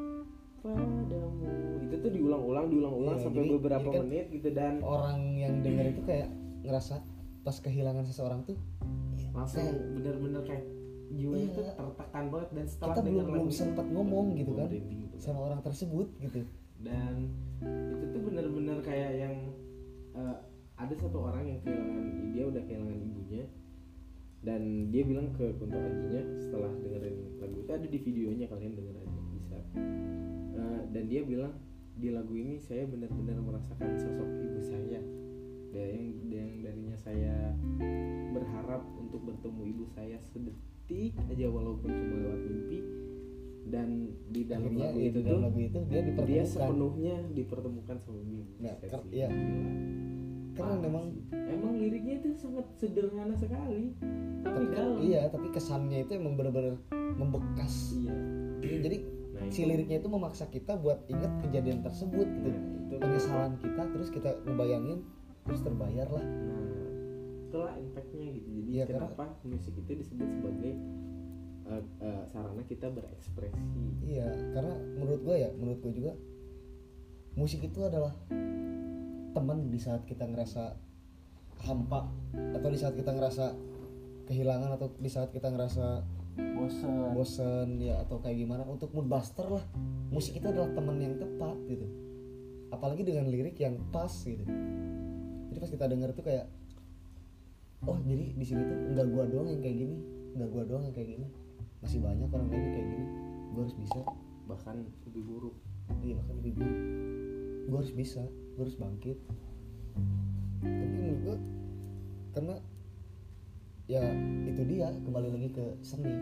padamu. Itu tuh diulang-ulang diulang-ulang Iya, sampai jadi- beberapa jadi kan menit gitu, dan orang yang denger itu kayak ngerasa pas kehilangan seseorang tuh langsung kayak bener-bener kayak jiwanya Iya. tuh tertekan banget. Dan setelah kita belum denger belum lagu sempat ngomong itu, gitu gua kan merinding tuh. sama orang tersebut gitu. Dan itu tuh bener-bener kayak yang uh, ada satu orang yang kehilangan, dia udah kehilangan ibunya, dan dia bilang ke Kunto Ajinya setelah dengerin lagu itu, ada di videonya, kalian denger aja bisa. Uh, dan dia bilang di lagu ini saya benar-benar merasakan sosok ibu saya, dan yang, yang darinya saya berharap untuk bertemu ibu saya sedetik aja walaupun cuma lewat mimpi. Dan di dalam Akhirnya lagu ya, itu di dalam tuh lagu itu dia dia dipertemukan. sepenuhnya dipertemukan sama ibu. Nah, Saya ker- sih iya. gila. Karena Parah memang sih. emang liriknya itu sangat sederhana sekali, tapi tapi kan, dalam. iya tapi kesannya itu emang benar-benar membekas. Iya. Jadi Nah, si itu- liriknya itu memaksa kita buat ingat kejadian tersebut gitu. Nah, itu Penyesalan kita, terus kita ngebayangin, terus terbayar lah. Nah, itulah impactnya gitu. Jadi Iya, karena- kenapa musik itu disebut sebagai uh, uh, sarana kita berekspresi. Iya, karena menurut gue ya, menurut gue juga musik itu adalah teman di saat kita ngerasa hampa, atau di saat kita ngerasa kehilangan, atau di saat kita ngerasa bosan. bosen ya, atau kayak gimana, untuk mood buster lah. Musik itu adalah teman yang tepat gitu, apalagi dengan lirik yang pas gitu. Jadi pas kita denger tuh kayak, oh jadi di sini tuh nggak gua doang yang kayak gini, nggak gua doang yang kayak gini, masih banyak orang lain yang kayak gini. Gua harus bisa, Bahkan lebih buruk. iya bahkan lebih buruk. Gua harus bisa, gua harus bangkit. Tapi menurut gua, karena ya itu dia kembali lagi ke seni.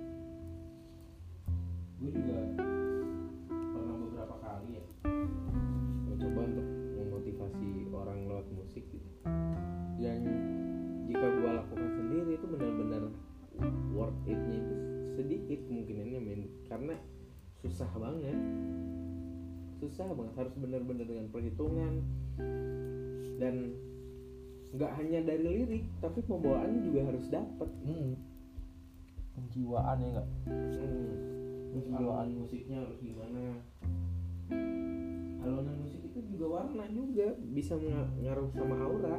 Gue juga pernah beberapa kali ya mencoba untuk memotivasi orang lewat musik gitu. Dan jika gue lakukan sendiri itu benar-benar worth it-nya itu sedikit kemungkinannya men, karena susah banget susah banget harus benar-benar dengan perhitungan, dan nggak hanya dari lirik tapi pembawaan juga harus dapat. hmm. Penjiwaan ya enggak? hmm. Terus alunan musiknya harus gimana, alunan musik itu juga warna juga bisa menga- ngaruh sama aura.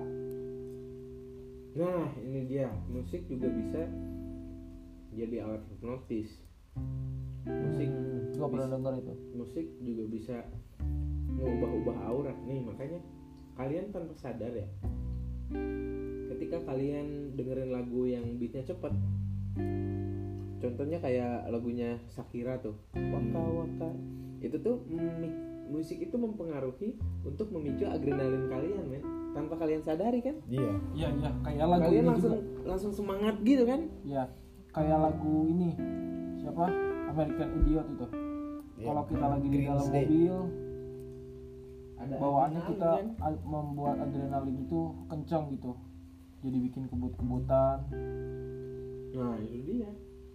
Nah ini dia, musik juga bisa jadi alat hipnotis. Musik hmm, gua pernah bisa- dengar itu. musik juga bisa mengubah-ubah aura nih, makanya kalian tanpa sadar ya, ketika kalian dengerin lagu yang beatnya cepet, contohnya kayak lagunya Shakira tuh, Waka Waka, itu tuh mm, musik itu mempengaruhi untuk memicu adrenalin kalian men, tanpa kalian sadari kan. Iya. Iya iya, kayak lagu Kalian ini langsung juga. langsung semangat gitu kan. Iya, kayak lagu ini. Siapa? American Idiot itu. Iya. Kalau kita lagi di Green dalam Day. mobil, Ada bawaannya adrenalin kita kan? a- membuat adrenalin itu kencang gitu. Jadi bikin kebut-kebutan. Nah itu dia.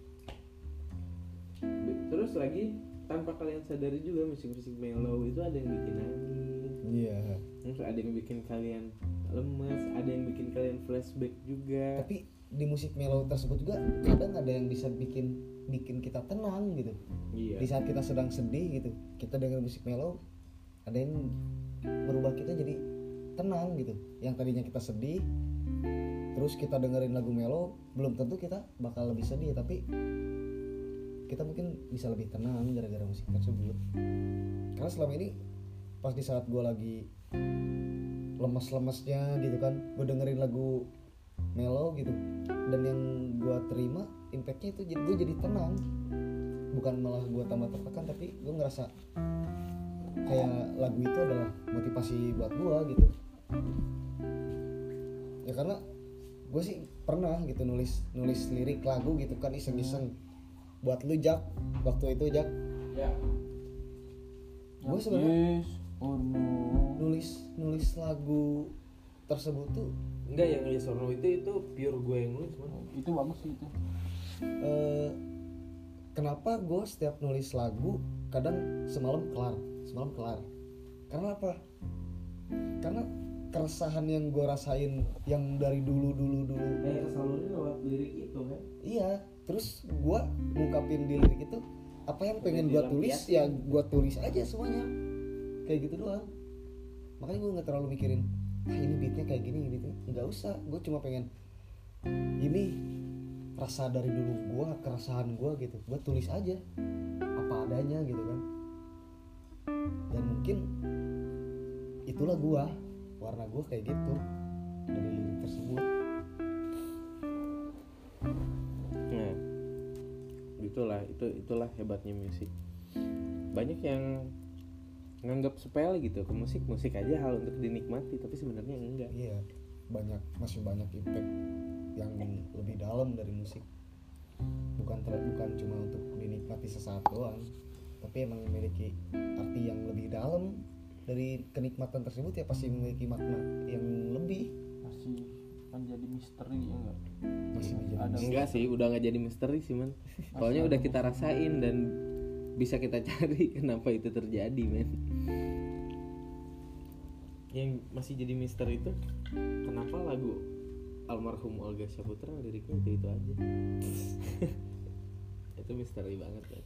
Terus lagi tanpa kalian sadari juga musik-musik mellow itu ada yang bikin nangis, Iya. terus ada yang bikin kalian lemes, ada yang bikin kalian flashback juga. Tapi di musik mellow tersebut juga kadang ada yang bisa bikin bikin kita tenang gitu. Iya. Di saat kita sedang sedih gitu, kita dengar musik mellow, ada yang merubah kita jadi tenang gitu. Yang tadinya kita sedih, terus kita dengerin lagu mellow, belum tentu kita bakal lebih sedih, tapi kita mungkin bisa lebih tenang gara-gara musik tersebut. Karena selama ini pas di saat gue lagi lemes-lemesnya gitu kan, gue dengerin lagu mellow gitu, dan yang gue terima impactnya itu jadi gue jadi tenang, bukan malah gue tambah tertekan, tapi gue ngerasa kayak lagu itu adalah motivasi buat gue gitu ya. Karena gue sih pernah gitu nulis nulis lirik lagu gitu kan, iseng-iseng buat lu Jak waktu itu Jak. Ya. Gue sebenarnya Yes or no. nulis nulis lagu tersebut tuh Enggak, yang Yes or No itu itu pure gue yang nulis man. Itu bagus sih itu. eh, kenapa gue setiap nulis lagu kadang semalam kelar semalam kelar karena apa? Karena keresahan yang gue rasain yang dari dulu dulu dulu Kayak kesalurin lewat lirik itu kan. iya, terus gue ngungkapin di lirik itu apa yang pengen gue tulis ya gue tulis aja semuanya kayak gitu doang. Makanya gue nggak terlalu mikirin ah ini beatnya kayak gini gitu, nggak usah. Gue cuma pengen ini rasa dari dulu gue, keresahan gue gitu, gue tulis aja apa adanya gitu kan. Dan mungkin itulah gue, warna gue kayak gitu dari lirik tersebut. Nah, itulah itu itulah hebatnya musik. Banyak yang nganggap sepele gitu ke musik, musik aja hal untuk dinikmati, tapi sebenarnya enggak. Iya, banyak, masih banyak impact yang lebih dalam dari musik. Bukan ter, bukan cuma untuk dinikmati sesaat doang, tapi emang memiliki arti yang lebih dalam dari kenikmatan tersebut, ya pasti memiliki makna yang lebih. Masih menjadi misteri ya enggak? Masih menjadi Ada- Enggak sih, udah nggak jadi misteri sih man. Soalnya ada udah kita rasain dan bisa kita cari kenapa itu terjadi men. Yang masih jadi misteri itu kenapa lagu almarhum Olga Syahputra liriknya itu itu aja. Itu misteri banget kan.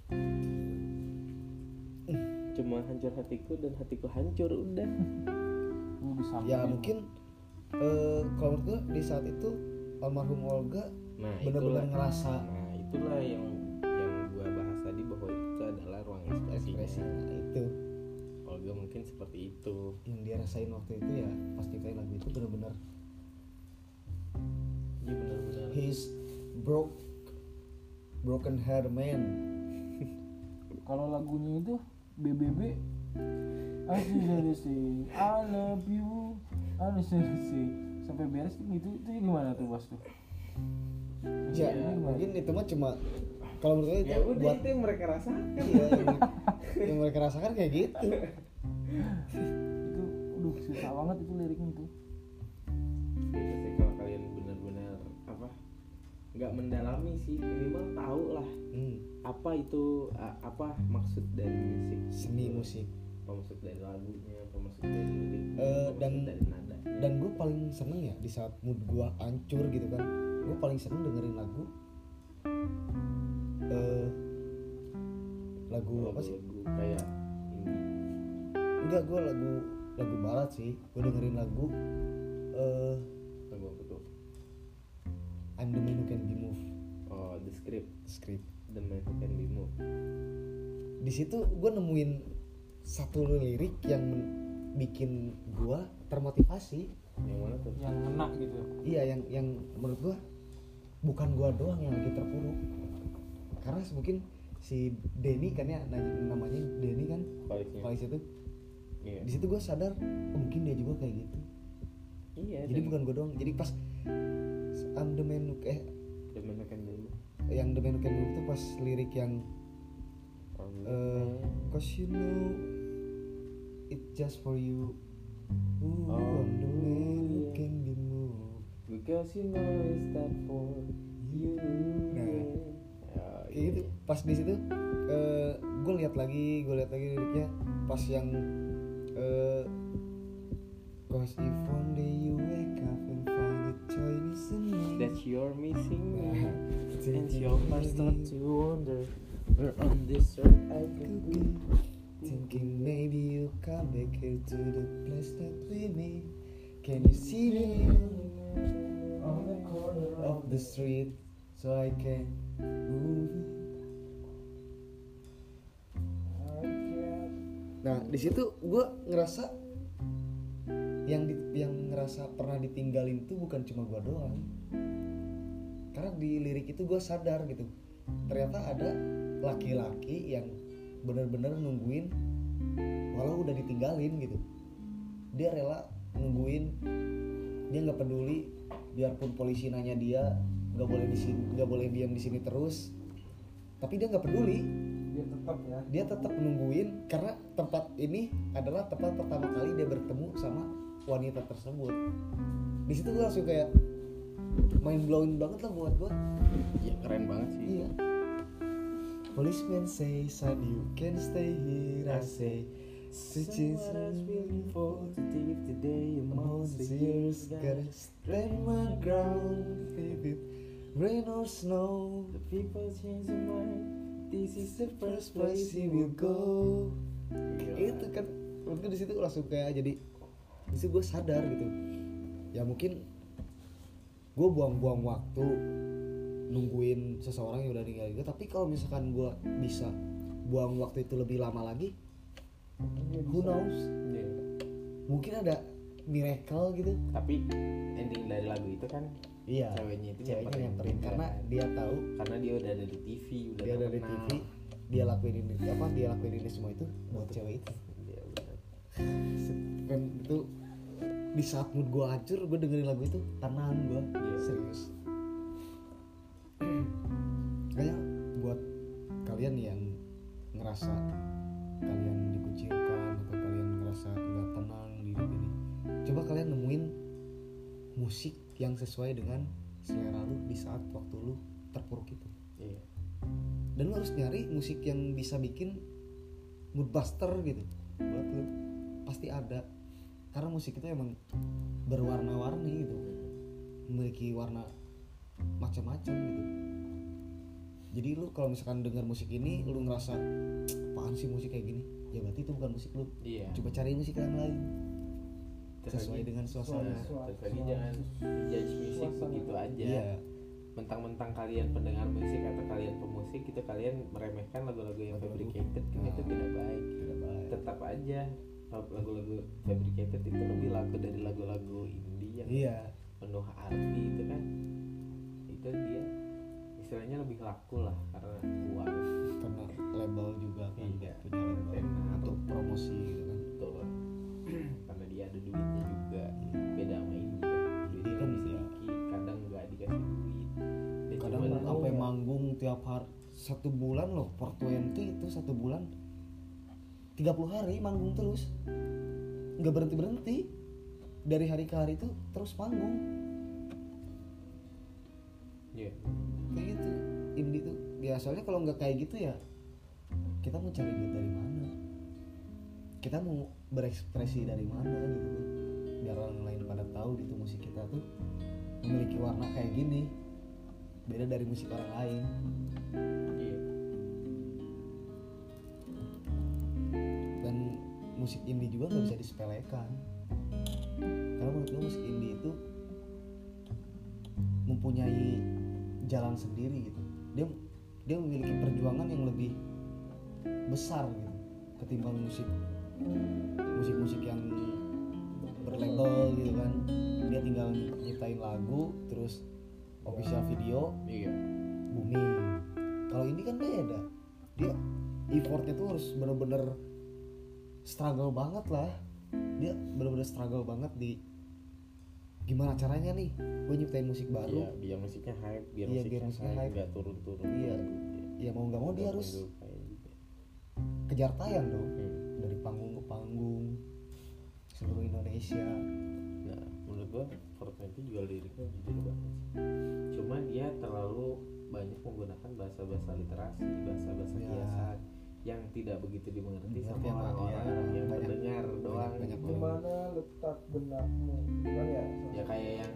Cuma hancur hatiku dan hatiku hancur udah. Lu bisa ya mungkin eh, kalau menurut gue di saat itu almarhum Olga Nah, benar-benar itulah. ngerasa Nah, itulah yang yang gua bahas tadi bahwa itu adalah ruang ekspresinya. ekspresi. Nah, itu Olga mungkin seperti itu. yang dia rasain waktu itu, ya pasti kayak lagu itu benar-benar Iya benar-benar. his broke broken heart man. kalau lagunya itu B B B I still sing I love you I still sing sampai beres gitu, itu gimana tuh bos tuh? Ya, Iya. mungkin itu mah cuma kalau menurut gue itu Ya udah buat itu yang mereka rasakan. iya, yang, yang mereka rasakan kayak gitu. Itu aduh susah banget itu liriknya itu. Gitu sih kalau kalian benar-benar apa nggak mendalami sih minimal tahu lah Hmm, apa itu a- apa maksud dari musik seni musik. apa maksud dari lagunya apa maksud dari liriknya Eh, apa dan- maksud dari nada Dan gue paling seneng ya di saat mood gue hancur gitu kan, gue paling seneng dengerin lagu eh lagu apa sih? lagu kayak indie Enggak, gue lagu lagu barat sih. Gue dengerin lagu eh lagu apa tuh I'm the Man Who Can Be Moved, oh The Script Script. The Man Who Can Be Moved. Di situ gue nemuin satu lirik yang men- bikin gue termotivasi. Yang mana tuh? Yang ngena gitu. Iya, yang yang menurut gue bukan gue doang yang lagi terpuruk. Karena mungkin si Denny kan ya na- namanya Denny kan, Vibes-nya. Vibes itu. Iya. Di situ gue sadar, oh, mungkin dia juga kayak gitu. Iya. Jadi dan bukan gue doang. Jadi pas I'm the man who, eh The Man Who Can Be Moved. yang the man who can move itu pas lirik yang Oh, eh cause you know it just for you. Ooh, Oh, I'm the man who iya. can be moved. Because you know it's that for you. Nah, Ya, kayak gitu. Pas di situ eh gue lihat lagi, gue lihat lagi liriknya pas yang eh cause if one day you wake up and find a choice in me. That you're missing me. Nah, And your heart start to wonder where on this earth I could be. Thinking maybe you come back here to the place that we meet. Can you see me on the corner of the street so I can move it? Nah, di situ gue ngerasa yang di, yang ngerasa pernah ditinggalin itu bukan cuma gue doang. Karena di lirik itu gue sadar gitu, ternyata ada laki-laki yang benar-benar nungguin walau udah ditinggalin gitu. Dia rela nungguin, dia nggak peduli biarpun polisi nanya dia nggak boleh di sini, nggak boleh diam di sini terus, tapi dia nggak peduli. Dia tetap ya. Dia tetap nungguin karena tempat ini adalah tempat pertama kali dia bertemu sama wanita tersebut. Di situ gue langsung kayak mind blowing banget lah buat gue. Ya keren banget sih. Iya. Policeman say, son, you can stay here. I say, switching what I was waiting for today, today, a month, a years, gotta stand my ground, if it rain or snow. The people change their mind. This is the First place he will go. Itu kan, mungkin di situ langsung kayak jadi, di situ gue sadar gitu. Ya mungkin gue buang-buang waktu nungguin seseorang yang udah ninggalin gue, tapi kalau misalkan gue bisa buang waktu itu lebih lama lagi, who knows, Yeah. mungkin ada miracle gitu. Tapi ending dari lagu itu kan Iya, ceweknya itu ceweknya nyamperin nyamperin dia karena kan. dia tahu Karena dia udah ada di T V, udah dia ada di T terkenal. V, dia lakuin ini apa dia lakuin ini semua itu buat cewek itu. Iya benar. Dan itu di saat mood gue hancur, gue dengerin lagu itu tenang gue, Iya. serius. Kayak buat kalian yang ngerasa kalian dikucilkan atau kalian ngerasa nggak tenang di hidup ini, coba kalian nemuin musik yang sesuai dengan selera lu di saat waktu lu terpuruk itu. Iya. Dan lu harus nyari musik yang bisa bikin mood buster gitu buat lu, pasti ada. Karena musik itu emang berwarna-warni gitu, memiliki warna macam-macam gitu. Jadi lu kalau misalkan dengar musik ini lu ngerasa apaan sih musik kayak gini, ya berarti itu bukan musik lu. Iya. Coba cari musik yang lain Terus sesuai lagi- dengan suasana. Terus lagi jangan judge musik begitu aja. Iya. Mentang-mentang kalian pendengar musik atau kalian pemusik itu kalian meremehkan lagu-lagu yang Lagu-lagu. fabricated kan Nah. itu tidak baik. Tidak baik. Tetap aja lagu-lagu fabricated itu lebih lagu dari lagu-lagu indie yang Iya. penuh arti itu kan. Itu dia istilahnya lebih laku lah karena uang. Karena label juga kan, Iya. punya label Benar. untuk promosi gitu kan. Betul. Karena dia ada duitnya juga. Beda sama indie kan. Duitnya Iya kan, lebih iya. sedikit, kadang nggak dikasih duit. Dia satu bulan loh, four twenty itu satu bulan tiga puluh hari manggung terus, nggak berhenti berhenti, dari hari ke hari itu terus manggung. Iya. Kayak gitu indie tuh ya, soalnya kalau nggak kayak gitu ya kita mau cari duit dari mana, kita mau berekspresi dari mana gitu kan, biar orang lain pada tahu gitu musik kita tuh memiliki warna kayak gini, beda dari musik orang lain. Iya. Dan musik indie juga nggak bisa disepelekan, karena menurut gue musik indie itu mempunyai jalan sendiri gitu, dia dia memiliki perjuangan yang lebih besar gitu ketimbang musik musik-musik yang berlabel gitu kan, dia tinggal nyiptain lagu terus official video Iya. booming. Kalau ini kan beda, dia effortnya tuh harus bener-bener struggle banget lah, dia bener-bener struggle banget di gimana caranya nih gue nyiptain musik baru. Iya, biar musiknya hype, biar Iya, musiknya biar musiknya hype, hype. nggak turun-turun. Iya, ya mau nggak mau dia harus Kayak gitu. kejar tayang dong, Hmm. dari panggung ke panggung seluruh Indonesia. Nah, menurut gua four twenty juga liriknya jujur banget sih. Cuma dia terlalu banyak menggunakan bahasa-bahasa literasi, bahasa-bahasa Ya. kiasan yang tidak begitu dimengerti Dimengerti sama sama orang-orang dia. yang Banyak- mendengar doang. banyak gitu. orang. Dimana letak benakmu? Gimana ya? Ya kayak yang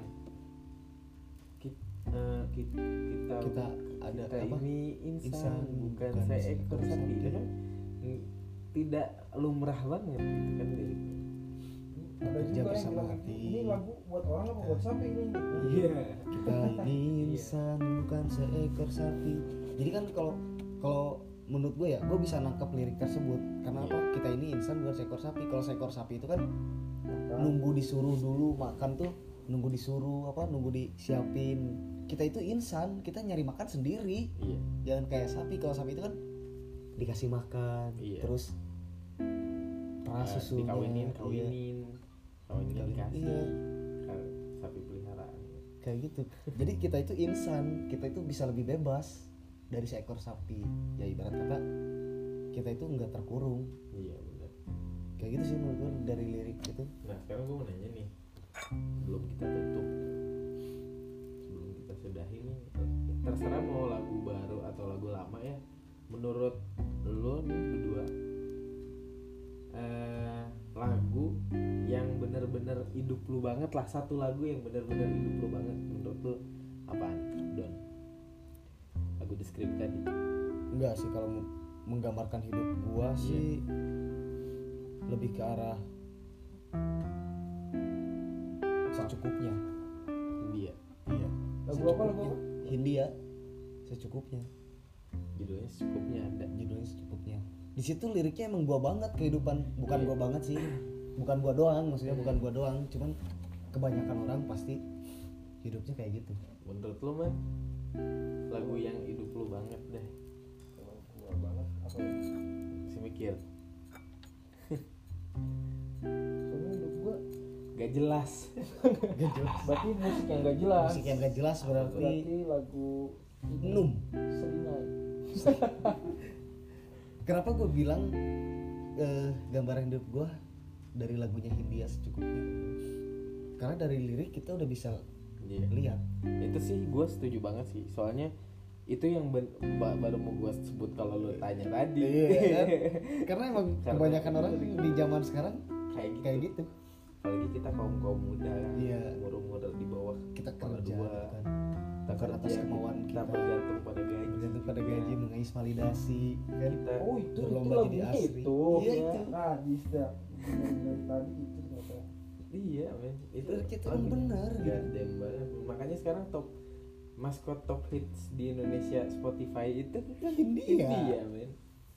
kita kita kita, Kita ada kita apa? ini insan, Insan, bukan bukan seekor seekor sapi. sapi. Itu kan mm, tidak lumrah banget gitu kan liriknya. Ada Kerja juga yang bersama bilang hati. ini lagu buat orang apa buat sapi ini? Iya. Kita ini insan bukan seekor sapi. Jadi kan kalau kalau menurut gue ya, gue bisa nangkap lirik tersebut karena apa? Kita ini insan bukan seekor sapi. Kalau seekor sapi itu kan nunggu disuruh dulu makan tuh, nunggu disuruh apa? Nunggu disiapin. Kita itu insan, kita nyari makan sendiri. Iya. Jangan kayak sapi. Kalau sapi itu kan dikasih makan, Iya. terus Nah, ras susunya, dikawinin, iya. kawinin, kawinin Dikawinin, dikasih. iya. Kan sapi peliharaan. Kayak gitu. Jadi kita itu insan, kita itu bisa lebih bebas dari seekor sapi. Ya ibarat kata kita itu nggak terkurung. Iya benar. Kayak gitu sih menurut gue dari lirik itu. Nah sekarang gue mau nanya nih, sebelum kita tutup, sebelum kita sudahi nih, terserah mau lagu baru atau lagu lama ya. Menurut lo nih berdua, eh, lagu yang bener-bener hidup lu banget lah, satu lagu yang bener-bener hidup lu banget, menurut lu apaan? Don, lagu The Script tadi. Enggak sih, kalau m- menggambarkan hidup gua sih lebih ke arah secukupnya. Dia Iya. Lagu apa lagu apa? Hindia secukupnya. judulnya secukupnya ada. Judulnya secukupnya. Di situ liriknya emang gua banget kehidupan, bukan Iya. gua banget sih. Bukan gua doang, maksudnya bukan gua doang, cuman kebanyakan orang pasti hidupnya kayak gitu. Menurut lu man, lagu yang hidup lu banget deh, Kalau gua banget apa ya? si mikir Soalnya hidup gua gak jelas. Gak jelas. berarti musik yang gak jelas. Musik yang gak jelas berarti Berarti lagu ini, num. Seringai. Kenapa gue bilang eh, gambaran hidup gue dari lagunya Hindia secukupnya? Karena dari lirik kita udah bisa Iya. lihat. Itu sih gue setuju banget sih, soalnya itu yang ben- ba- baru mau gue sebut kalau lu tanya tadi. Iya kan? Karena emang Karena- kebanyakan orang di zaman sekarang kayak gitu. kayak gitu. Apalagi kita kaum kaum muda, Iya. umur-umur di bawah Kita kepala kerja dua, kan. kita Bukan atas kerja, kemauan kita kita. bergantung pada gaji, Bergantung pada gaji, mengais validasi kan. kita Oh itu itu Berlomba jadi lagunya asri. itu. Iya, ya. itu. Nah, dah. Dari tadi itu ternyata. iya men, itu Kita emang bener gitu. goddamn banget. Makanya sekarang top maskot top hits di Indonesia Spotify itu kan Hindia. Hindia men.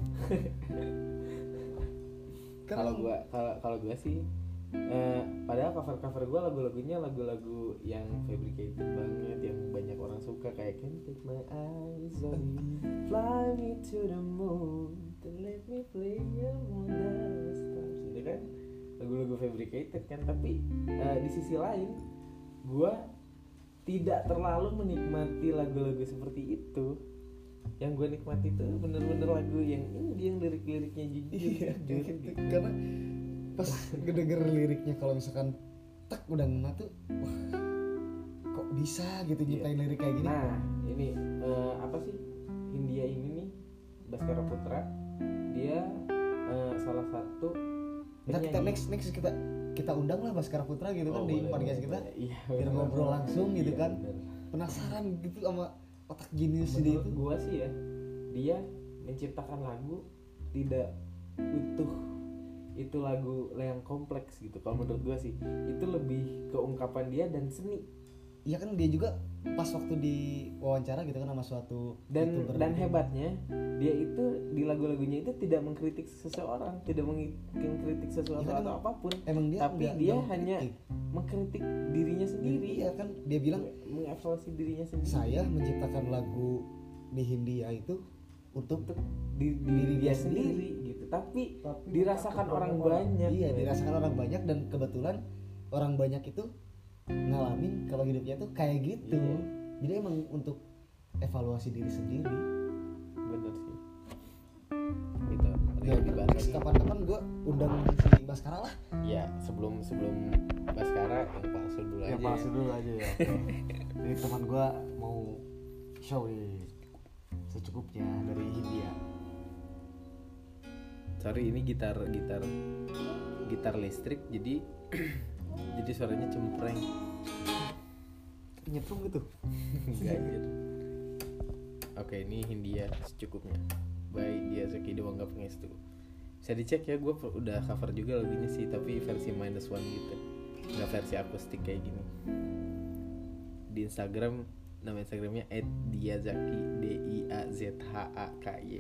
Karena Kalau gua kalau kalau gua sih eh, padahal cover-cover gua lagu-lagunya lagu-lagu yang fabricated banget, yang banyak orang suka, kayak Can't Take My Eyes On You, Fly Me To The Moon, Then Let Me Play Among The Stars. Itu kan lagu-lagu fabricated kan, tapi eh, di sisi lain gua tidak terlalu menikmati lagu-lagu seperti itu. yang gue nikmati itu bener-bener lagu yang ini yang lirik-liriknya jujur, Iya jujur gitu. gitu. Karena pas ngedenger liriknya kalau misalkan tak udah ngena tuh, wah kok bisa gitu nyiptain lirik kayak gini. Nah ini eh, apa sih Hindia ini nih Baskara Putra, dia eh, salah satu Ntar kita penyanyi. next next kita kita undang lah Baskara Putra gitu kan Oh, di boleh, podcast boleh, kita, boleh. Iya, biar bener. ngobrol langsung gitu Iya, kan. bener. Penasaran gitu sama otak jenius dia Menurut itu. gua sih ya, dia menciptakan lagu tidak utuh, itu lagu yang kompleks gitu. Kalau menurut gua sih itu lebih ke ungkapan dia dan seni. Iya kan dia juga pas waktu di wawancara gitu kan sama suatu Dan YouTuber dan gitu. hebatnya dia itu di lagu-lagunya itu tidak mengkritik seseorang, tidak mengi- mengkritik sesuatu Ya kan atau apapun, Emang dia tapi nggak- dia nggak hanya mengkritik. mengkritik dirinya sendiri. Iya kan dia bilang mengevaluasi dirinya sendiri. saya menciptakan lagu di Hindia itu untuk Untuk di- Diri diri dia dia sendiri gitu, tapi, Tapi dirasakan untuk orang banyak orang. banyak. iya men. dirasakan orang banyak, dan kebetulan orang banyak itu ngalamin kalau hidupnya tuh kayak gitu. Iya. Jadi emang untuk evaluasi diri sendiri. Bener sih. Gitu. Ada Ya, yang dibahas next lagi. kapan-kapan gue undang si Baskara lah. Ya sebelum sebelum Baskara yang palsu dulu aja. ya. dulu aja ya. Jadi teman gue mau show nih secukupnya dari Hindia. Sorry ini gitar gitar gitar listrik jadi jadi suaranya cempreng. Nyetrum gitu. Enggak anjir. Oke ini Hindia secukupnya by Diazaki Dewangga Pangestu. Bisa dicek ya, gue udah cover juga lagunya sih, tapi versi minus one gitu, nggak versi akustik kayak gini. Di Instagram nama Instagramnya et diazaki d i a z h a k y.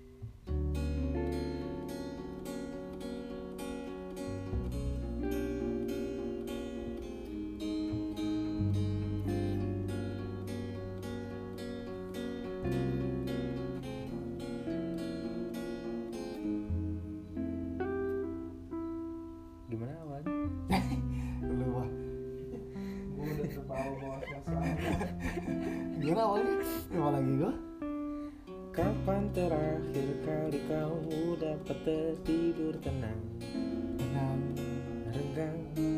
Gimana awalnya? Lu wah. Gue udah terbawa bawa suasana. Gimana awalnya? Apa lagi gue? Kapan terakhir kali kamu dapat tertidur tenang, Tenang. renggang,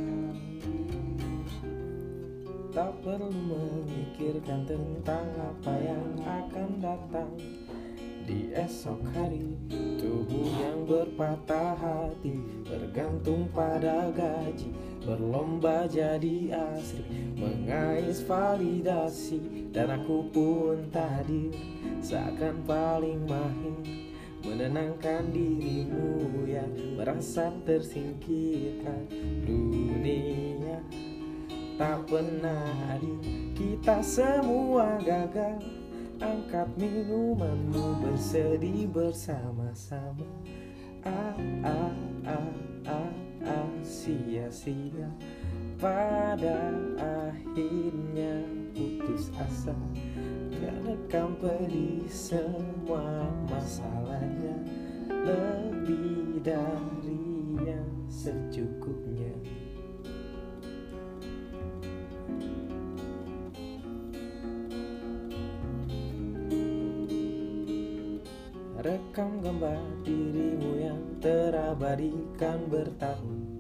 tak perlu memikirkan tentang apa yang akan datang di esok hari. Tubuh yang berpatah hati bergantung pada gaji, berlomba jadi asri, mengais validasi. Dan aku pun tadi seakan paling mahir menenangkan dirimu yang merasa tersingkirkan. Dunia tak pernah adil, kita semua gagal. Angkat minumanmu, bersedih bersama-sama. Ah ah ah ah ah, sia-sia. Pada akhirnya putus asa, merekam pedih semua masalahnya, lebih dari yang secukupnya. Rekam gambar dirimu yang terabadikan bertahun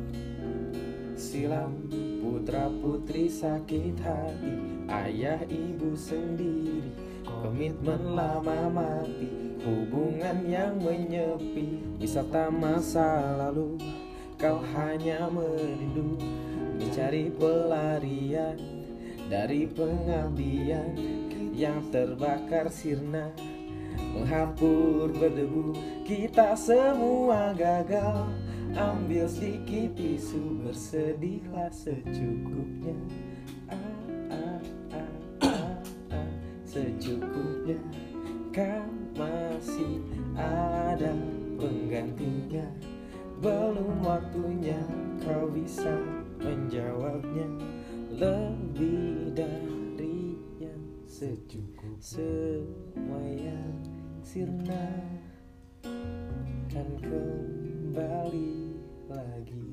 silam. Putra putri sakit hati, ayah ibu sendiri, komitmen lama mati, hubungan yang menyepi, wisata masa lalu. Kau hanya merindu, mencari pelarian dari pengabdian yang terbakar sirna, menghapur berdebu. Kita semua gagal. Ambil sedikit tisu, bersedihlah secukupnya. Ah, ah, ah, ah, ah, secukupnya. Kan masih ada penggantinya, belum waktunya kau bisa menjawabnya. Lebih dari yang secukup, semua yang sirna kan kembali lagi.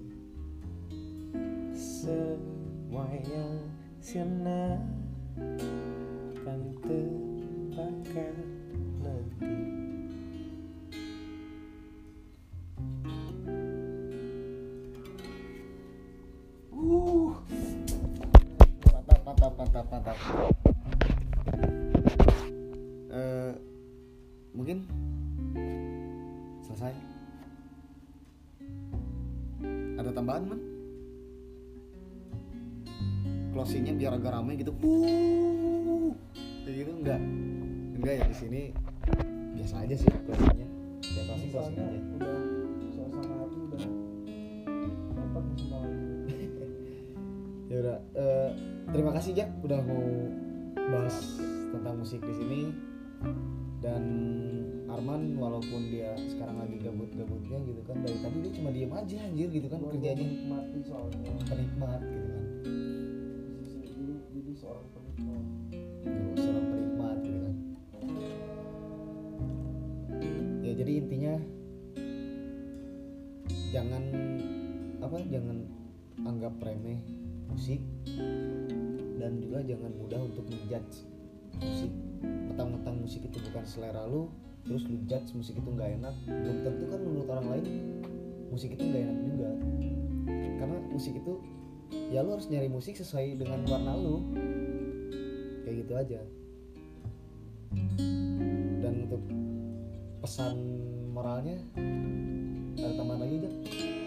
Semua yang sirna kan terbakar nanti. Uh. Mantap, mantap, mantap, mantap. Eh, mungkin selesai. Ada tambahan, Man? Closingnya biar agak ramai gitu. Uh. Kayak gitu enggak? Enggak ya, di sini biasa aja sih closingnya. Ya closing closing Soalnya aja. udah suasana hati udah dapat semua lagi. Ya udah, eh, terima kasih Jack udah mau bahas tentang musik di sini. Dan Arman walaupun dia sekarang lagi gabut-gabutnya gitu kan, dari tadi dia cuma diem aja anjir gitu kan, Gua kerjanya menikmati soalnya penikmat gitu kan. posisi jadi jadi seorang penikmat. Yo, seorang penikmat gitu kan. Ya jadi intinya jangan apa jangan anggap remeh musik, dan juga jangan mudah untuk menjudge musik. Mentang-mentang musik itu bukan selera lu, terus lu judge musik itu nggak enak, belum tentu kan menurut orang lain musik itu nggak enak juga. Karena musik itu ya lu harus nyari musik sesuai dengan warna lu, kayak gitu aja. Dan untuk pesan moralnya ada tambahan lagi aja?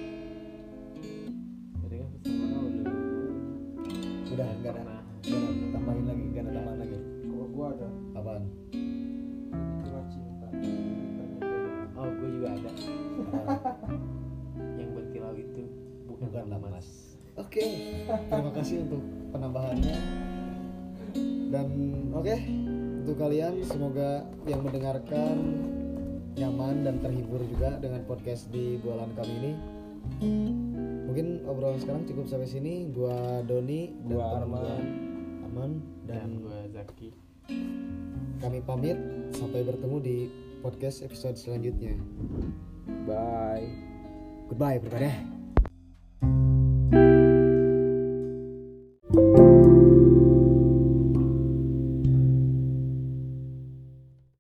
Jadi kan pesan moral udah Udah nggak ada, nggak ada tambahin lagi, nggak ada tambahan lagi. Kalau gua ada Apaan? itulah cinta. Cintanya dia. oh gue juga ada Apaan? yang berkilau itu bukan Bukan emas. emas. Oke, terima kasih untuk penambahannya. Dan oke, untuk kalian semoga yang mendengarkan nyaman dan terhibur juga dengan podcast di bualan kami ini. Mungkin obrolan sekarang cukup sampai sini. Gua Doni dan Gua teman Arman. gua Arman, Dan dan gue Zaki. kami pamit sampai bertemu di podcast episode selanjutnya. Bye. Goodbye, everybody.